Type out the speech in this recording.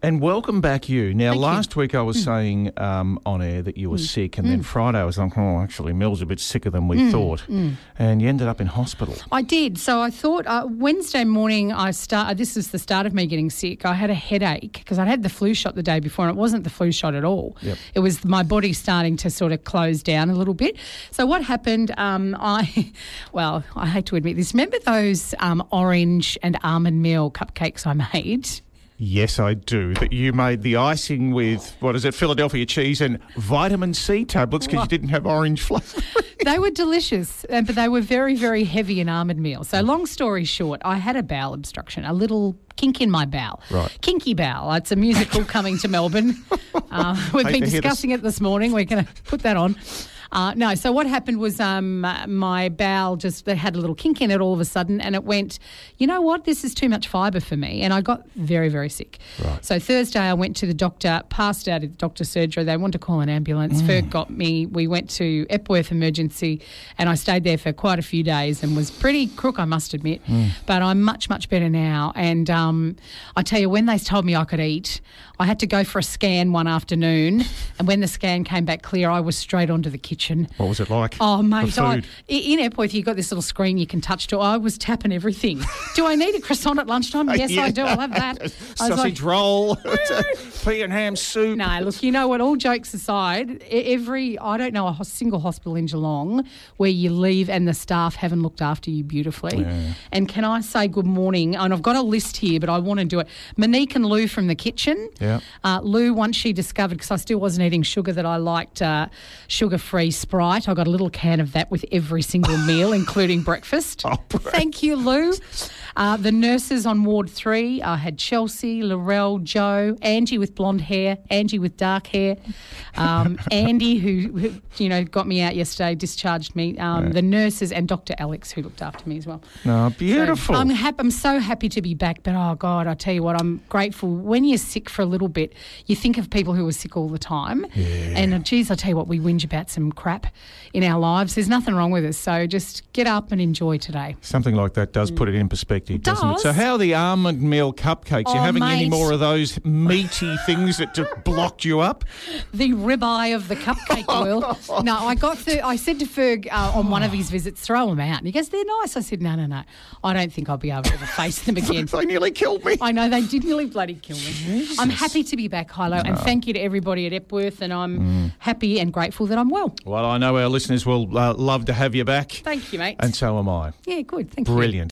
And welcome back you. Now, Thank last week I was saying on air that you were sick, and then Friday I was like, actually, Mel's a bit sicker than we thought. And you ended up in hospital. I did. So I thought Wednesday morning this is the start of me getting sick. I had a headache because I'd had the flu shot the day before, and it wasn't the flu shot at all. Yep. It was my body starting to sort of close down a little bit. So what happened, I hate to admit this, remember those orange and almond meal cupcakes I made? Yes, I do. That you made the icing with, Philadelphia cheese and vitamin C tablets because you didn't have orange flavour. They were delicious, but they were very, very heavy in almond meal. So long story short, I had a bowel obstruction, a little kink in my bowel. Right. Kinky Bowel. It's a musical coming to Melbourne. We've been discussing it this morning. We're going to put that on. So what happened was my bowel they had a little kink in it all of a sudden, and it went, you know what, this is too much fibre for me, and I got very, very sick. Right. So Thursday I went to the doctor, passed out at the doctor's surgery. They wanted to call an ambulance. Ferg got me. We went to Epworth Emergency, and I stayed there for quite a few days and was pretty crook, I must admit. But I'm much, much better now. And I tell you, when they told me I could eat, I had to go for a scan one afternoon, and when the scan came back clear, I was straight onto the kitchen. What was it like? Oh, mate, The food? in Epworth, you've got this little screen you can touch to. I was tapping everything. Do I need a croissant at lunchtime? Yes, Yeah. I do. I'll have that. Sausage roll, pea and ham soup. No, look, you know what, all jokes aside, I don't know a single hospital in Geelong where you leave and the staff haven't looked after you beautifully. Yeah. And can I say good morning? And I've got a list here, but I want to do it. Monique and Lou from the kitchen. Yeah. Lou, once she discovered, because I still wasn't eating sugar, that I liked sugar-free Sprite, I got a little can of that with every single meal, including breakfast. Oh, great. Thank you, Lou. The nurses on Ward 3 had Chelsea, Laurel, Joe, Angie with blonde hair, Angie with dark hair, Andy, who got me out yesterday, discharged me, the nurses, and Dr. Alex, who looked after me as well. No, beautiful. So I'm so happy to be back, but, oh, God, I tell you what, I'm grateful. When you're sick for a little bit, you think of people who are sick all the time. Yeah. And, geez, I tell you what, we whinge about some crap in our lives. There's nothing wrong with us, so just get up and enjoy today. Something like that does put it in perspective, doesn't it? Does. So how are the almond meal cupcakes? You having any mate. more of those meaty things that just blocked you up? The ribeye of the cupcake, Will. No, I said to Ferg on one of his visits, throw them out. And he goes, they're nice. I said, no. I don't think I'll be able to ever face them again. They nearly killed me. I know, they did nearly bloody kill me. Jesus. I'm happy to be back, Hilo, and thank you to everybody at Epworth, and I'm happy and grateful that I'm well. Well, I know our listeners will love to have you back. Thank you, mate. And so am I. Yeah, good. Thank you. Brilliant.